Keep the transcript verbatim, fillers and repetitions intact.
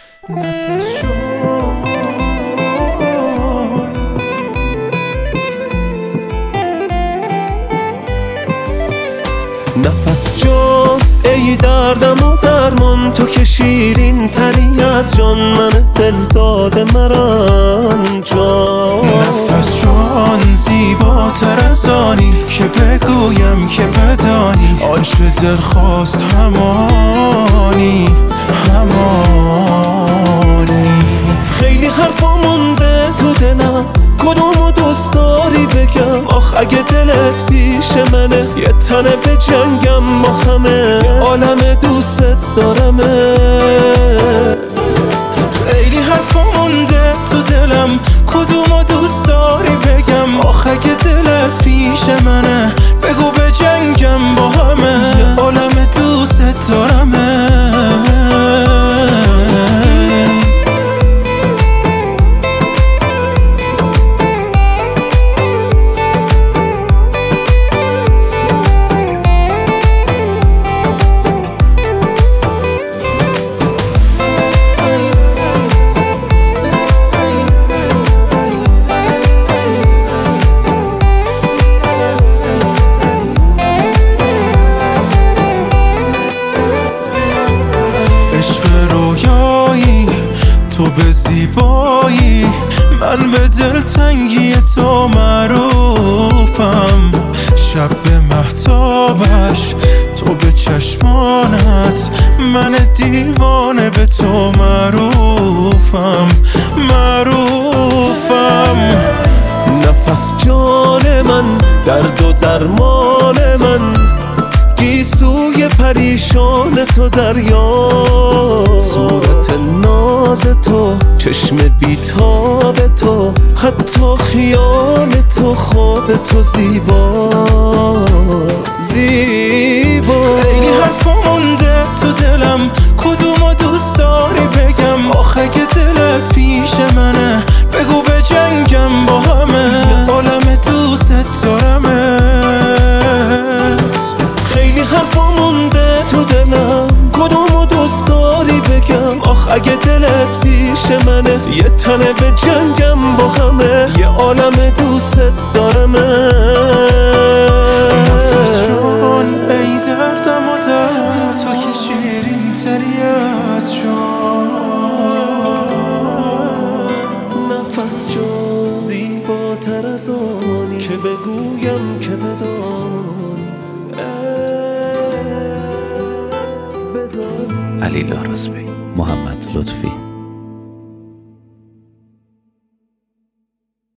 نفس جان نفس جان ای دردم و درمان، تو که شیرین تری از جان، من دل داده مران جان. نفس جان زیباتر از آنی که بگویم که بدانی، آنچه دل خواست همانی همانی. خیلی حرفا مونده تو دلم، کدومو دوست داری بگم؟ آخ اگه دلت پیش منه، یه تنه به جنگم با همه، یه عالم دوست دارمت. خیلی حرفا مونده تو دلم، کدومو دوست داری بگم؟ آخ اگه دلت پیش منه، بگو به جنگم با همه، یه عالم دوست دارمت. تو به زیبایی، من به دلتنگی تو معروفم. شب به مهتابش، تو به چشمانت، من دیوانه به تو معروفم معروفم. نفس جان من، درد و درمان من، گیسوی پریشان تو دریا، صورت ناز تو، چشم بیتاب تو، حتی خیال تو، خواب تو زیبا زیبا. خیلی حرفا مونده تو دلم، کدومو دوست داری بگم؟ آخ اگه دلت پیش منه، بگو به جنگم با همه، یه عالم دوست دارمت. خیلی حرفا مونده تو دلم، کدومو دوست داری بگم؟ آخ اگه دلت پیش منه، یه تنه به جنگم با همه، یه عالم دوست دارمت. نفس جان ای دردم و درد، تو که شیرین تری از جان. نفس جان زیباتر از آنی که بگویم که بدانی. علی لارزبی، محمد لطفی.